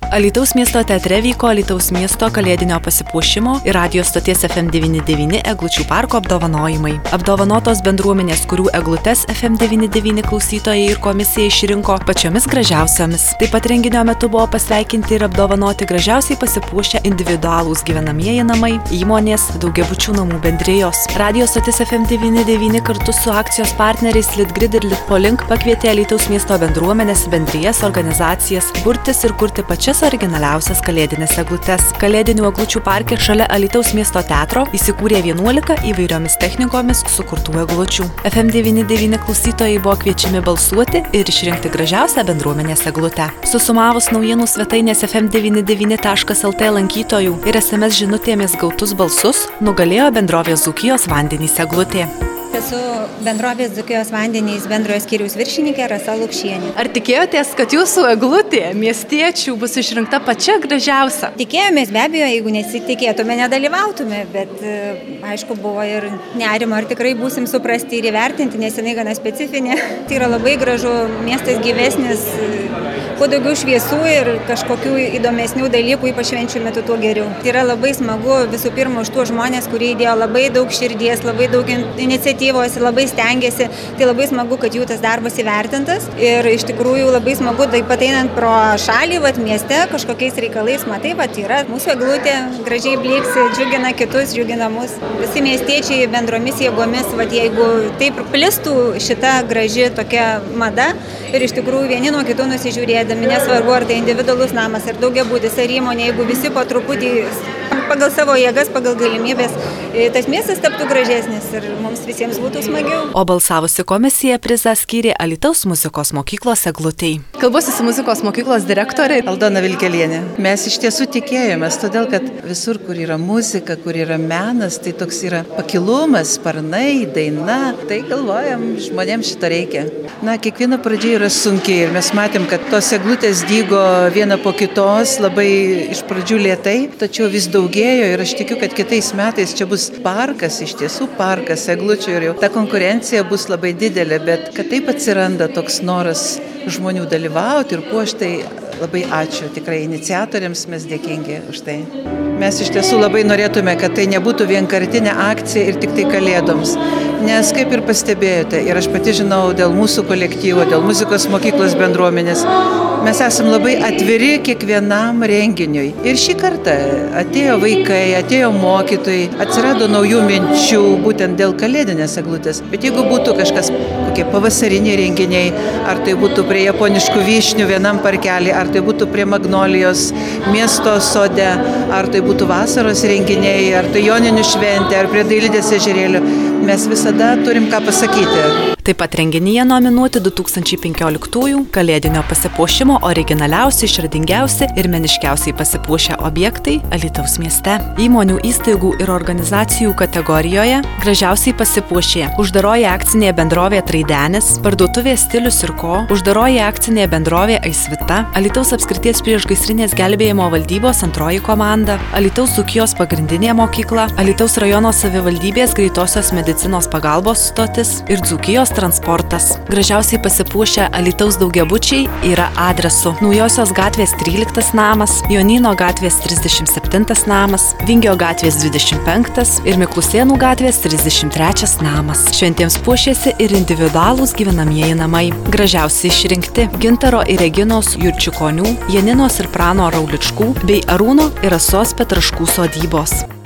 Alytaus miesto teatre vyko Alytaus miesto kalėdinio pasipuošimo ir radijo stoties FM99 eglučių parko apdovanojimai. Apdovanotos bendruomenės, kurių eglutes FM99 klausytojai ir komisija išrinko pačiomis gražiausiamis. Taip pat renginio metu buvo pasveikinti ir apdovanoti gražiausiai pasipuošę individualūs gyvenamieji namai, įmonės, daugiabučių namų bendrijos. Radijo stotis FM99 kartu su akcijos partneriais Litgrid ir Litpoliink pakvietė Alytaus miesto bendruomenės, bendrijas, organizacijas burtis ir kurti pačias originaliausias kalėdinės eglutes. Kalėdinių eglučių parke šalia Alytaus miesto teatro įsikūrė 11 įvairiomis technikomis sukurtų eglučių. FM99 klausytojai buvo kviečiami balsuoti ir išrinkti gražiausią bendruomenės eglutę. Susumavus naujienų svetainės fm99.lt lankytojų ir SMS žinutėmis gautus balsus, nugalėjo bendrovės Dzūkijos vandenys eglutė. Esu bendrovės Dzūkijos vandenys bendrojo skyriaus viršininkė Rasa Lukšienė. Ar tikėjotės, kad jūsų eglutė miestiečių bus išrinkta pačia gražiausia? Tikėjomės, be abejo, jeigu nesitikėtume, nedalyvautume, bet aišku buvo ir nerimo, ar tikrai būsim suprasti ir įvertinti, nes jinai gana specifinė. Tai yra labai gražu, miestas gyvesnis, kuo daugiau šviesų ir kažkokių įdomesnių dalykų, ypač švenčių metu, tuo geriau. Tai yra labai smagu visų pirma už tuos žmonės, kurie įdėjo labai daug širdies, labai daug iniciatyvos, labai stengiasi. Tai labai smagu, kad jų tas darbas įvertintas. Ir iš tikrųjų labai smagu, taip pat einant pro šalį, mieste kažkokiais reikalais, matai, yra mūsų eglutė, gražiai blyksi, džiugina kitus, džiugina mus. Visi miestiečiai bendromis jėgomis, jeigu taip plistų šita graži tokia mada ir iš tikrųjų vieni nuo kitų nusižiūrėdami, nesvarbu, ar tai individualus namas, ar daugiabutis, ar įmonė, jeigu visi po truputį pagal savo jėgas, pagal galimybės, tas miestas taptų gražesnis ir mums visiems būtų smagiau. O balsavusi komisija prizą skyrė Alytaus muzikos mokyklos eglutei. Kalbuosi su muzikos mokyklos direktorė Aldona Vilkelienė. Mes iš tiesų tikėjomės, todėl kad visur, kur yra muzika, kur yra menas, tai toks yra pakilumas, sparnai, daina. Tai galvojam, žmonėms šito reikia. Kiekviena pradžia yra sunkiai ir mes matėm, kad tos eglutės dygo viena po kitos, labai iš pradžių lėtai, tačiau vis daugiau. Ir aš tikiu, kad kitais metais čia bus parkas, iš tiesų parkas eglučių ir jau ta konkurencija bus labai didelė, bet kad taip atsiranda toks noras žmonių dalyvauti ir puošti, labai ačiū tikrai iniciatoriams, mes dėkingi už tai. Mes iš tiesų labai norėtume, kad tai nebūtų vienkartinė akcija ir tik tai kalėdoms, nes kaip ir pastebėjote, ir aš pati žinau dėl mūsų kolektyvo, dėl muzikos mokyklos bendruomenės, mes esam labai atviri kiekvienam renginiui. Ir šį kartą atėjo vaikai, atėjo mokytojai, atsirado naujų minčių būtent dėl kalėdinės eglutės. Bet jeigu būtų kažkas, kokie pavasariniai renginiai, ar tai būtų prie japoniškų vyšnių vienam parkelį, ar tai būtų prie Magnolijos miesto sode, ar tai būtų vasaros renginiai, ar tai joninių šventė, ar prie Dailidės ežerėlio, mes visada turim ką pasakyti. Taip pat renginyje nominuoti 2015 kalėdinio pasipuošimo originaliausi, išradingiausi ir meniškiausiai pasipuošę objektai Alytaus mieste. Įmonių, įstaigų ir organizacijų kategorijoje gražiausiai pasipuošė uždaroji akcinė bendrovė Traidenis, parduotuvė Stilius ir Ko, uždaroji akcinė bendrovė Aisvita, Alytaus apskrities priešgaisrinės gelbėjimo valdybos antroji komanda, Alytaus Dzūkijos pagrindinė mokykla, Alytaus rajono savivaldybės greitosios medicinos pagalbos stotis ir Dzūkijos transportas. Gražiausiai pasipuošę Alytaus daugiabučiai yra adresu Naujosios gatvės 13 namas, Jonyno gatvės 37 namas, Vingio gatvės 25 ir Miklusėnų gatvės 33 namas. Šventėms puošėsi ir individualūs gyvenamieji namai. Gražiausiai išrinkti Gintaro ir Reginos Jurčiukonių, Janinos ir Prano Rauličkų bei Arūno ir Rasos Petraškų sodybos.